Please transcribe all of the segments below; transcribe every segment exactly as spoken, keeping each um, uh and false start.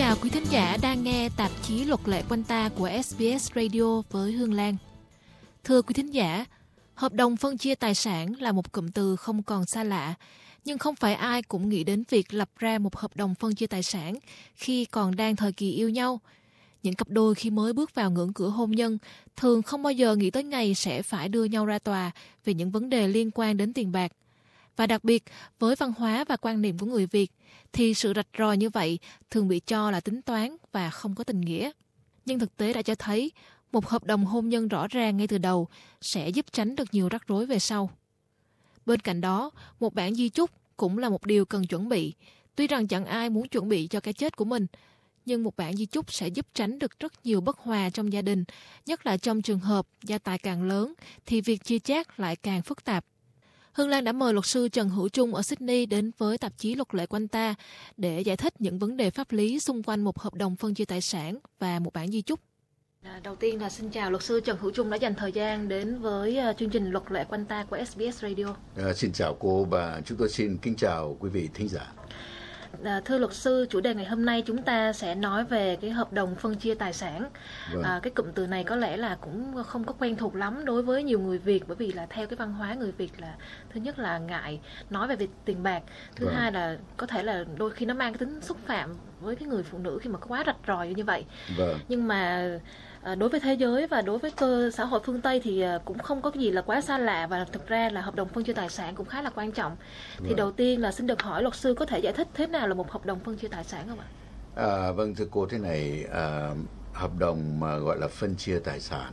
chào quý thính giả đang nghe tạp chí Luật lệ quanh ta của ét bê ét Radio với Hương Lan. Thưa quý thính giả, hợp đồng phân chia tài sản là một cụm từ không còn xa lạ, nhưng không phải ai cũng nghĩ đến việc lập ra một hợp đồng phân chia tài sản khi còn đang thời kỳ yêu nhau. Những cặp đôi khi mới bước vào ngưỡng cửa hôn nhân thường không bao giờ nghĩ tới ngày sẽ phải đưa nhau ra tòa về những vấn đề liên quan đến tiền bạc. Và đặc biệt, với văn hóa và quan niệm của người Việt, thì sự rạch ròi như vậy thường bị cho là tính toán và không có tình nghĩa. Nhưng thực tế đã cho thấy, một hợp đồng hôn nhân rõ ràng ngay từ đầu sẽ giúp tránh được nhiều rắc rối về sau. Bên cạnh đó, một bản di chúc cũng là một điều cần chuẩn bị. Tuy rằng chẳng ai muốn chuẩn bị cho cái chết của mình, nhưng một bản di chúc sẽ giúp tránh được rất nhiều bất hòa trong gia đình, nhất là trong trường hợp gia tài càng lớn thì việc chia chác lại càng phức tạp. Hương Lan đã mời luật sư Trần Hữu Trung ở Sydney đến với tạp chí Luật lệ quanh ta để giải thích những vấn đề pháp lý xung quanh một hợp đồng phân chia tài sản và một bản di chúc. À, đầu tiên là xin chào luật sư Trần Hữu Trung đã dành thời gian đến với uh, chương trình Luật lệ quanh ta của ét bê ét Radio. À, xin chào cô và chúng tôi xin kính chào quý vị thính giả. À, thưa luật sư, chủ đề ngày hôm nay chúng ta sẽ nói về cái hợp đồng phân chia tài sản. Vâng. À, cái cụm từ này có lẽ là cũng không có quen thuộc lắm đối với nhiều người Việt, bởi vì là theo cái văn hóa người Việt là thứ nhất là ngại nói về việc tiền bạc, thứ vâng. hai là có thể là đôi khi nó mang cái tính xúc phạm với cái người phụ nữ khi mà có quá rạch ròi như vậy. Vâng. Nhưng mà đối với thế giới và đối với cơ xã hội phương Tây thì cũng không có cái gì là quá xa lạ, và thực ra là hợp đồng phân chia tài sản cũng khá là quan trọng. Thì vâng. đầu tiên là xin được hỏi luật sư có thể giải thích thế nào là một hợp đồng phân chia tài sản không ạ? À, vâng thưa cô, thế này, à, hợp đồng mà gọi là phân chia tài sản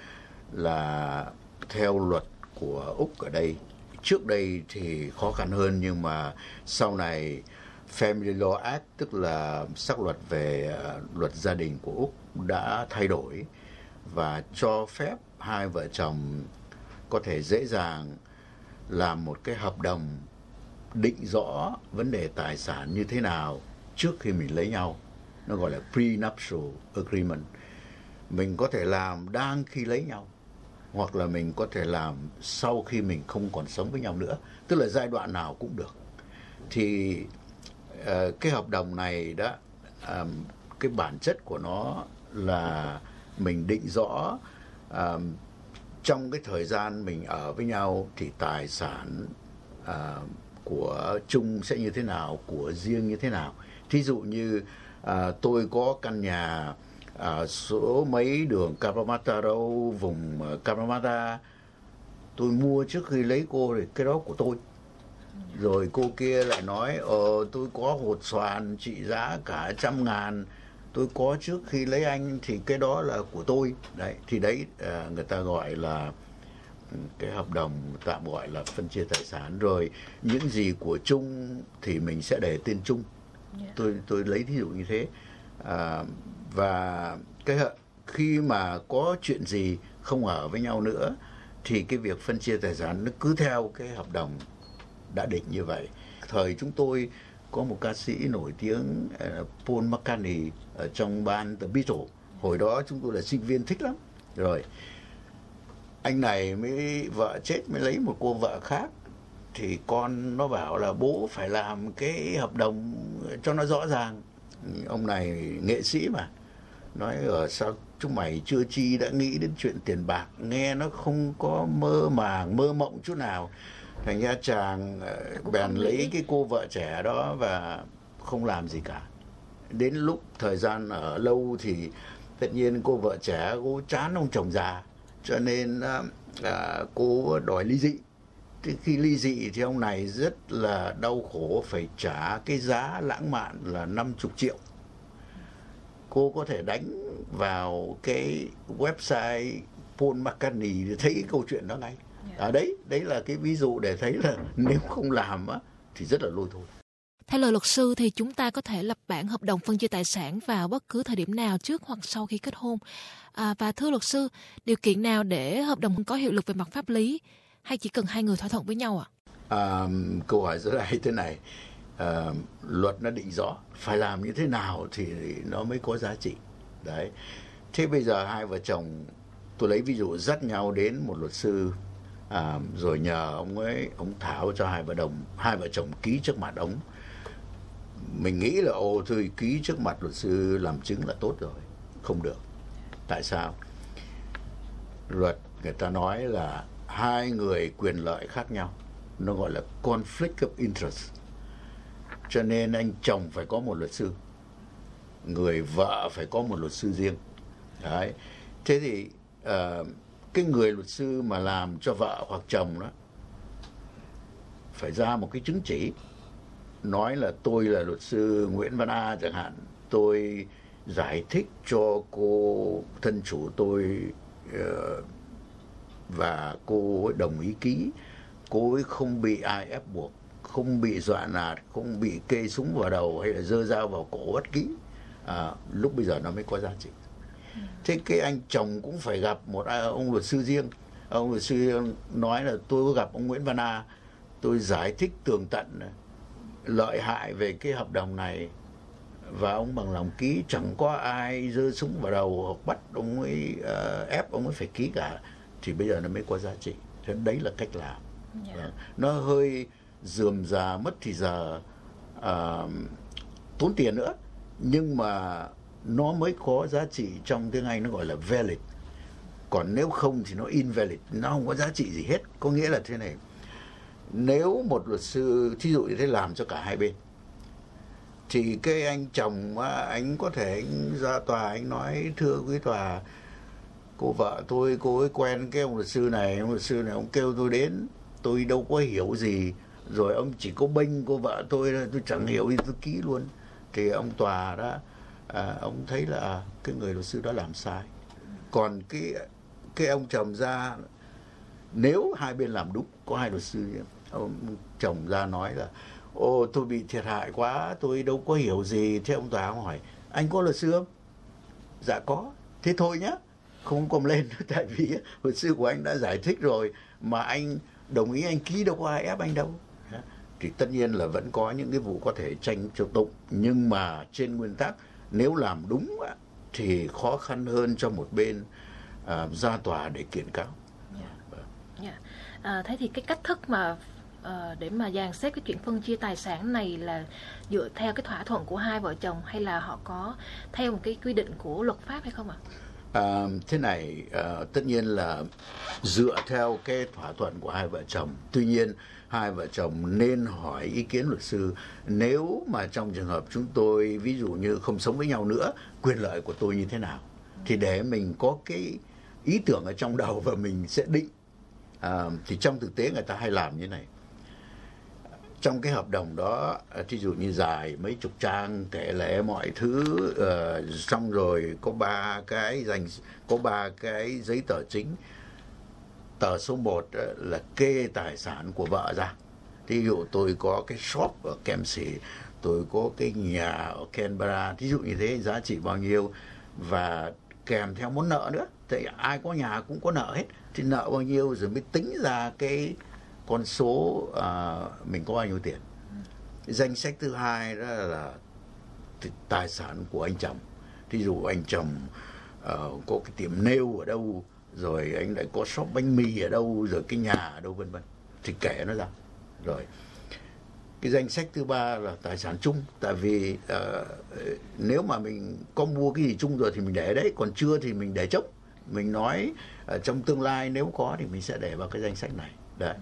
là theo luật của Úc ở đây. Trước đây thì khó khăn hơn, nhưng mà sau này Family Law Act, tức là sắc luật về uh, luật gia đình của Úc đã thay đổi và cho phép hai vợ chồng có thể dễ dàng làm một cái hợp đồng định rõ vấn đề tài sản như thế nào trước khi mình lấy nhau. Nó gọi là prenuptial agreement. Mình có thể làm đang khi lấy nhau, hoặc là mình có thể làm sau khi mình không còn sống với nhau nữa, tức là giai đoạn nào cũng được. Thì uh, cái hợp đồng này đó, um, cái bản chất của nó là mình định rõ uh, trong cái thời gian mình ở với nhau thì tài sản uh, của chung sẽ như thế nào, của riêng như thế nào. Thí dụ như uh, tôi có căn nhà uh, số mấy đường Cabramatta đâu, vùng uh, Cabramatta, tôi mua trước khi lấy cô thì cái đó của tôi. Rồi cô kia lại nói ờ tôi có hột xoàn trị giá cả trăm ngàn, tôi có trước khi lấy anh thì cái đó là của tôi. Đấy, thì đấy à, người ta gọi là cái hợp đồng tạm gọi là phân chia tài sản. Rồi những gì của chung thì mình sẽ để tên chung. Yeah. Tôi tôi lấy ví dụ như thế. À, và cái khi mà có chuyện gì không ở với nhau nữa thì cái việc phân chia tài sản nó cứ theo cái hợp đồng đã định như vậy. Thời chúng tôi có một ca sĩ nổi tiếng uh, Paul McCartney ở trong band The Beatles. Hồi đó chúng tôi là sinh viên thích lắm. Rồi anh này mới vợ chết mới lấy một cô vợ khác, thì con nó bảo là bố phải làm cái hợp đồng cho nó rõ ràng. Ông này nghệ sĩ mà, nói ở sao chúng mày chưa chi đã nghĩ đến chuyện tiền bạc, nghe nó không có mơ màng mơ mộng chút nào. Thành ra chàng bèn lấy cái cô vợ trẻ đó và không làm gì cả. Đến lúc thời gian ở lâu thì tất nhiên cô vợ trẻ cô chán ông chồng già, cho nên à, cô đòi ly dị. Thì khi ly dị thì ông này rất là đau khổ, phải trả cái giá lãng mạn là năm mươi triệu. Cô có thể đánh vào cái website Paul McCartney để thấy cái câu chuyện đó ngay. À, đấy, đấy là cái ví dụ để thấy là nếu không làm á, thì rất là lôi thôi. Theo lời luật sư thì chúng ta có thể lập bản hợp đồng phân chia tài sản vào bất cứ thời điểm nào trước hoặc sau khi kết hôn. À, và thưa luật sư, điều kiện nào để hợp đồng có hiệu lực về mặt pháp lý, hay chỉ cần hai người thỏa thuận với nhau ạ? À? À, câu hỏi rất là hay thế này. À, luật nó định rõ phải làm như thế nào thì nó mới có giá trị. Đấy. Thế bây giờ hai vợ chồng, tôi lấy ví dụ, dắt nhau đến một luật sư, à, rồi nhờ ông ấy, ông thảo cho hai vợ chồng, hai vợ chồng ký trước mặt ông mình nghĩ là ô thôi ký trước mặt luật sư làm chứng là tốt rồi. Không được. Tại sao? Luật người ta nói là hai người quyền lợi khác nhau, nó gọi là conflict of interest. Cho nên anh chồng phải có một luật sư, người vợ phải có một luật sư riêng. Đấy. Thế thì uh, cái người luật sư mà làm cho vợ hoặc chồng đó phải ra một cái chứng chỉ nói là tôi là luật sư Nguyễn Văn A chẳng hạn, tôi giải thích cho cô thân chủ tôi uh, và cô ấy đồng ý ký, cô ấy không bị ai ép buộc, không bị dọa nạt, không bị kê súng vào đầu hay là giơ dao vào cổ bất kỳ. À, lúc bây giờ nó mới có giá trị. Thế cái anh chồng cũng phải gặp một ông luật sư riêng. Ông luật sư nói là tôi có gặp ông Nguyễn Văn A, tôi giải thích tường tận lợi hại về cái hợp đồng này và ông bằng lòng ký, chẳng có ai giơ súng vào đầu hoặc bắt ông ấy uh, ép ông ấy phải ký cả, thì bây giờ nó mới có giá trị. Thế đấy là cách làm. Yeah. Nó hơi rườm rà, mất thì giờ, uh, tốn tiền nữa, nhưng mà nó mới có giá trị. Trong tiếng Anh nó gọi là valid. Còn nếu không thì nó invalid, nó không có giá trị gì hết. Có nghĩa là thế này, nếu một luật sư thí dụ như thế làm cho cả hai bên, thì cái anh chồng anh có thể anh ra tòa anh nói thưa quý tòa, cô vợ tôi cô ấy quen cái ông luật sư này, ông luật sư này ông kêu tôi đến, tôi đâu có hiểu gì, rồi ông chỉ có bênh cô vợ tôi, tôi chẳng hiểu gì tôi ký luôn. Thì ông tòa đó à, ông thấy là cái người luật sư đó làm sai. Còn cái cái ông chồng ra, nếu hai bên làm đúng, có hai luật sư, ông chồng ra nói là ồ tôi bị thiệt hại quá, tôi đâu có hiểu gì. Thế ông tòa ông hỏi anh có luật sư không? Dạ có. Thế thôi nhá, không cầm lên. Tại vì luật sư của anh đã giải thích rồi, mà anh đồng ý anh ký, đâu có ai ép anh đâu. Thì tất nhiên là vẫn có những cái vụ có thể tranh cho tụng, nhưng mà trên nguyên tắc nếu làm đúng thì khó khăn hơn cho một bên à, ra tòa để kiện cáo. Yeah. Yeah. À, thế thì cái cách thức mà à, để mà dàn xếp cái chuyện phân chia tài sản này là dựa theo cái thỏa thuận của hai vợ chồng, hay là họ có theo một cái quy định của luật pháp hay không ạ? À, thế này, à, tất nhiên là dựa theo cái thỏa thuận của hai vợ chồng. Tuy nhiên hai vợ chồng nên hỏi ý kiến luật sư. Nếu mà trong trường hợp chúng tôi ví dụ như không sống với nhau nữa, quyền lợi của tôi như thế nào, thì để mình có cái ý tưởng ở trong đầu và mình sẽ định. À, thì trong thực tế người ta hay làm như này. Trong cái hợp đồng đó, thí dụ như dài mấy chục trang kể lể mọi thứ, uh, xong rồi có ba cái dành có ba cái giấy tờ chính. Tờ số một là kê tài sản của vợ ra. Thí dụ tôi có cái shop ở Kempsey, tôi có cái nhà ở Canberra, thí dụ như thế, giá trị bao nhiêu, và kèm theo món nợ nữa. Thì ai có nhà cũng có nợ hết, thì nợ bao nhiêu rồi mới tính ra cái con số uh, mình có bao nhiêu tiền. Danh sách thứ hai đó là tài sản của anh chồng. Thí dụ anh chồng uh, có cái tiệm nail ở đâu, rồi anh lại có shop bánh mì ở đâu, rồi cái nhà ở đâu, vân vân, thì kể nó ra. Rồi cái danh sách thứ ba là tài sản chung. Tại vì uh, nếu mà mình có mua cái gì chung rồi thì mình để ở đấy, còn chưa thì mình để trống. Mình nói uh, trong tương lai nếu có thì mình sẽ để vào cái danh sách này. Đấy.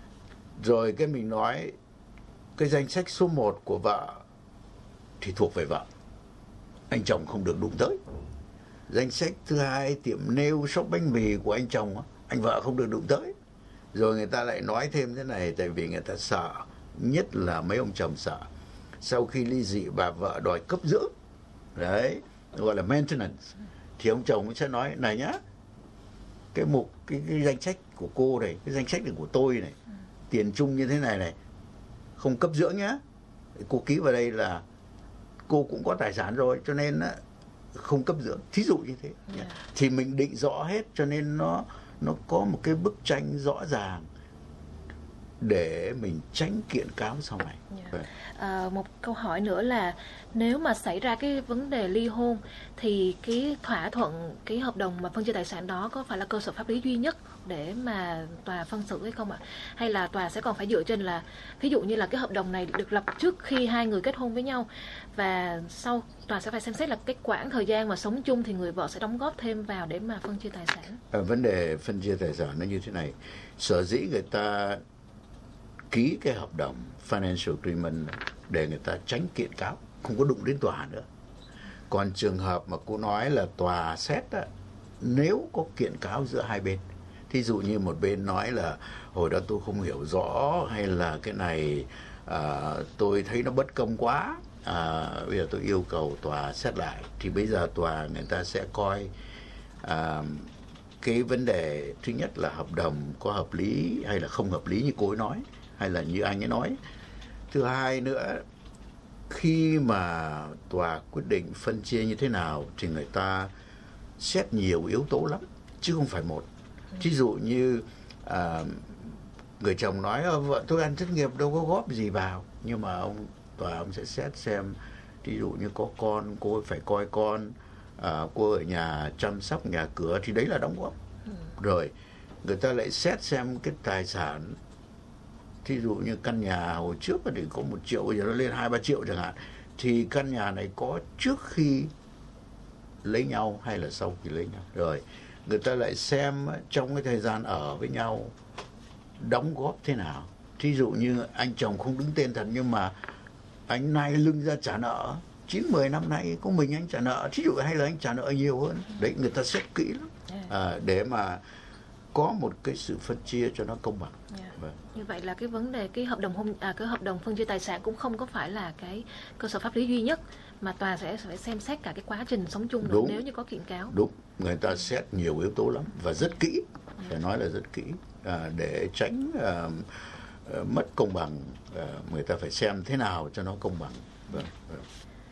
Rồi cái mình nói cái danh sách số một của vợ thì thuộc về vợ, anh chồng không được đụng tới. Danh sách thứ hai, tiệm nail, shop bánh mì của anh chồng, anh vợ không được đụng tới. Rồi người ta lại nói thêm thế này, tại vì người ta sợ, nhất là mấy ông chồng sợ, sau khi ly dị bà vợ đòi cấp dưỡng, đấy, gọi là maintenance, thì ông chồng sẽ nói này nhá, cái mục cái, cái danh sách của cô này, cái danh sách này của tôi này, tiền chung như thế này này, không cấp dưỡng nhá. Cô ký vào đây là cô cũng có tài sản rồi, cho nên không cấp dưỡng, thí dụ như thế. Yeah. Thì mình định rõ hết, cho nên nó nó có một cái bức tranh rõ ràng. để mình tránh kiện cáo sau này. Yeah. À, một câu hỏi nữa là nếu mà xảy ra cái vấn đề ly hôn thì cái thỏa thuận, cái hợp đồng mà phân chia tài sản đó có phải là cơ sở pháp lý duy nhất để mà tòa phân xử hay không ạ? Hay là tòa sẽ còn phải dựa trên là ví dụ như là cái hợp đồng này được lập trước khi hai người kết hôn với nhau và sau tòa sẽ phải xem xét là cái quãng thời gian mà sống chung thì người vợ sẽ đóng góp thêm vào để mà phân chia tài sản? À, vấn đề phân chia tài sản nó như thế này. Sở dĩ người ta ký cái hợp đồng financial agreement để người ta tránh kiện cáo, không có đụng đến tòa nữa. Còn trường hợp mà cô nói là tòa xét á, nếu có kiện cáo giữa hai bên, thí dụ như một bên nói là hồi đó tôi không hiểu rõ, hay là cái này à, tôi thấy nó bất công quá, à, bây giờ tôi yêu cầu tòa xét lại, thì bây giờ tòa người ta sẽ coi à, cái vấn đề thứ nhất là hợp đồng có hợp lý hay là không hợp lý như cô ấy nói, hay là như anh ấy nói. Thứ hai nữa, khi mà tòa quyết định phân chia như thế nào thì người ta xét nhiều yếu tố lắm, chứ không phải một. Ví dụ như à, người chồng nói vợ tôi ăn thất nghiệp đâu có góp gì vào, nhưng mà ông tòa ông sẽ xét xem, ví dụ như có con, cô ấy phải coi con, à, cô ở nhà chăm sóc nhà cửa thì đấy là đóng góp. Rồi người ta lại xét xem cái tài sản, thí dụ như căn nhà hồi trước thì có một triệu, bây giờ nó lên hai ba triệu chẳng hạn, thì căn nhà này có trước khi lấy nhau hay là sau khi lấy nhau. Rồi người ta lại xem trong cái thời gian ở với nhau đóng góp thế nào. Thí dụ như anh chồng không đứng tên thật, nhưng mà anh nay lưng ra trả nợ, chín mười năm nay có mình anh trả nợ, thí dụ, hay là anh trả nợ nhiều hơn. Đấy, người ta xét kỹ lắm, à, để mà có một cái sự phân chia cho nó công bằng. Yeah. Vâng. Như vậy là cái vấn đề cái hợp đồng hôn à, cái hợp đồng phân chia tài sản cũng không có phải là cái cơ sở pháp lý duy nhất, mà tòa sẽ phải xem xét cả cái quá trình sống chung được nếu như có kiện cáo. Đúng, người ta xét nhiều yếu tố lắm và rất kỹ, yeah. phải nói là rất kỹ, à, để tránh à, à, mất công bằng. À, người ta phải xem thế nào cho nó công bằng. Vâng. Vâng.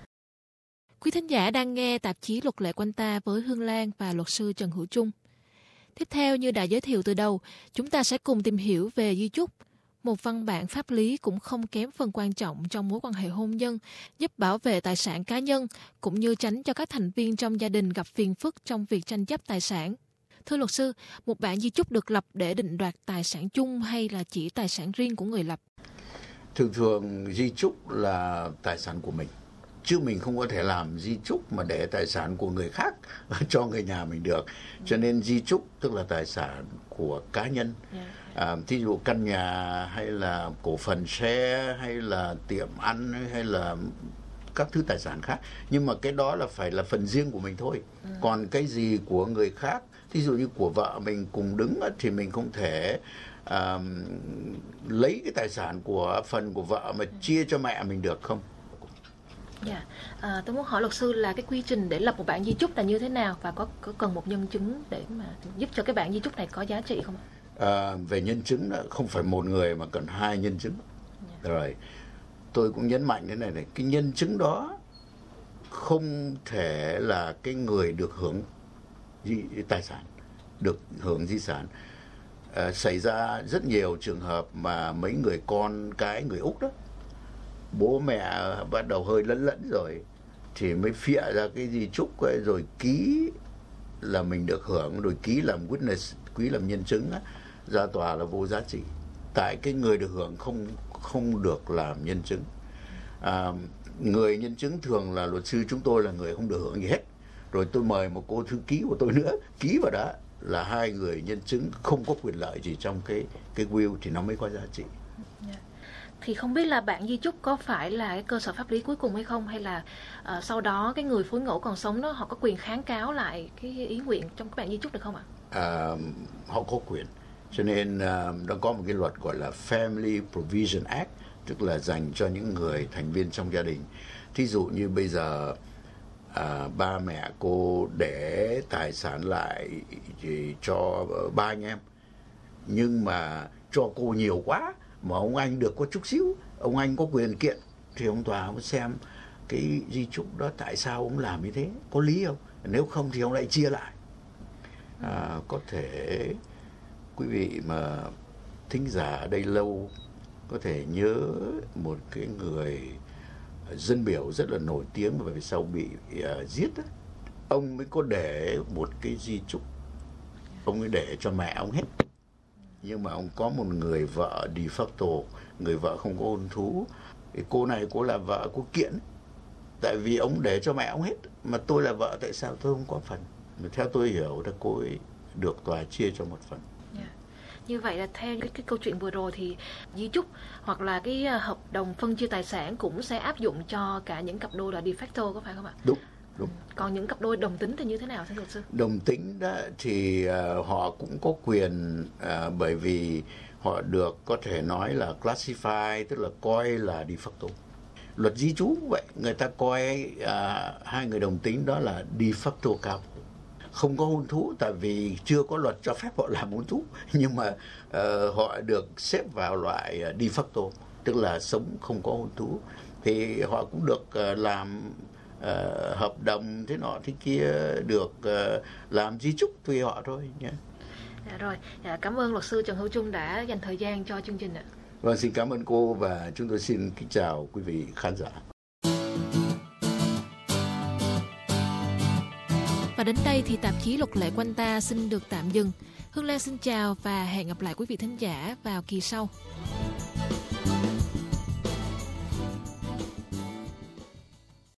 Quý thính giả đang nghe tạp chí Luật lệ quanh ta với Hương Lan và luật sư Trần Hữu Trung. Tiếp theo, như đã giới thiệu từ đầu, chúng ta sẽ cùng tìm hiểu về di chúc, một văn bản pháp lý cũng không kém phần quan trọng trong mối quan hệ hôn nhân, giúp bảo vệ tài sản cá nhân, cũng như tránh cho các thành viên trong gia đình gặp phiền phức trong việc tranh chấp tài sản. Thưa luật sư, một bản di chúc được lập để định đoạt tài sản chung hay là chỉ tài sản riêng của người lập? Thường thường di chúc là tài sản của mình, chứ mình không có thể làm di chúc mà để tài sản của người khác cho người nhà mình được. Cho nên di chúc tức là tài sản của cá nhân. À, thí dụ căn nhà hay là cổ phần xe hay là tiệm ăn hay là các thứ tài sản khác. Nhưng mà cái đó là phải là phần riêng của mình thôi. Còn cái gì của người khác, thí dụ như của vợ mình cùng đứng thì mình không thể à, lấy cái tài sản của phần của vợ mà chia cho mẹ mình được không? Dạ, à, tôi muốn hỏi luật sư là cái quy trình để lập một bản di chúc là như thế nào, và có, có cần một nhân chứng để mà giúp cho cái bản di chúc này có giá trị không ạ? À, về nhân chứng đó, không phải một người mà cần hai nhân chứng. Dạ. Rồi tôi cũng nhấn mạnh thế này này, cái nhân chứng đó không thể là cái người được hưởng di, tài sản, được hưởng di sản. À, xảy ra rất nhiều trường hợp mà mấy người con cái người Úc đó, bố mẹ bắt đầu hơi lẫn lẫn rồi thì mới phịa ra cái di chúc ấy, rồi ký là mình được hưởng, rồi ký làm witness, ký làm nhân chứng á, ra tòa là vô giá trị. Tại cái người được hưởng không không được làm nhân chứng. À, người nhân chứng thường là luật sư chúng tôi là người không được hưởng gì hết. Rồi tôi mời một cô thư ký của tôi nữa ký vào đó, là hai người nhân chứng không có quyền lợi gì trong cái cái will thì nó mới có giá trị. Yeah. Thì không biết là bản di chúc có phải là cái cơ sở pháp lý cuối cùng hay không, hay là uh, sau đó cái người phối ngẫu còn sống đó họ có quyền kháng cáo lại cái ý nguyện trong cái bản di chúc được không ạ? À, họ có quyền. Cho nên uh, nó có một cái luật gọi là Family Provision Act, tức là dành cho những người thành viên trong gia đình. Thí dụ như bây giờ à, ba mẹ cô để tài sản lại thì cho ba anh em, nhưng mà cho cô nhiều quá mà ông anh được có chút xíu, ông anh có quyền kiện, thì ông tòa ông xem cái di chúc đó tại sao ông làm như thế, có lý không, nếu không thì ông lại chia lại. À, có thể quý vị mà thính giả ở đây lâu có thể nhớ một cái người dân biểu rất là nổi tiếng và về sau bị uh, giết đó. Ông mới có để một cái di chúc, ông ấy để cho mẹ ông hết. Nhưng mà ông có một người vợ de facto, người vợ không có hôn thú. Thì cô này cô là vợ cô kiện, tại vì ông để cho mẹ ông hết, mà tôi là vợ tại sao tôi không có phần? Mà theo tôi hiểu là cô ấy được tòa chia cho một phần. Yeah. Như vậy là theo cái, cái câu chuyện vừa rồi thì di chúc hoặc là cái hợp đồng phân chia tài sản cũng sẽ áp dụng cho cả những cặp đôi là de facto, có phải không ạ? Đúng. Đúng. Còn những cặp đôi đồng tính thì như thế nào thưa luật sư? Đồng tính đó thì uh, họ cũng có quyền uh, bởi vì họ được có thể nói là classify, tức là coi là de facto. Luật di trú cũng vậy, người ta coi uh, hai người đồng tính đó là de facto cao, không có hôn thú, tại vì chưa có luật cho phép họ làm hôn thú, nhưng mà uh, họ được xếp vào loại uh, de facto, tức là sống không có hôn thú, thì họ cũng được uh, làm uh, hợp đồng thế nọ thế kia, được uh, làm di chúc tùy họ thôi nhé. Dạ rồi, dạ, cảm ơn luật sư Trần Hữu Trung đã dành thời gian cho chương trình ạ. Vâng, xin cảm ơn cô và chúng tôi xin kính chào quý vị khán giả. Và đến đây thì tạp chí Luật lệ quanh ta xin được tạm dừng. Hương Lan xin chào và hẹn gặp lại quý vị thính giả vào kỳ sau.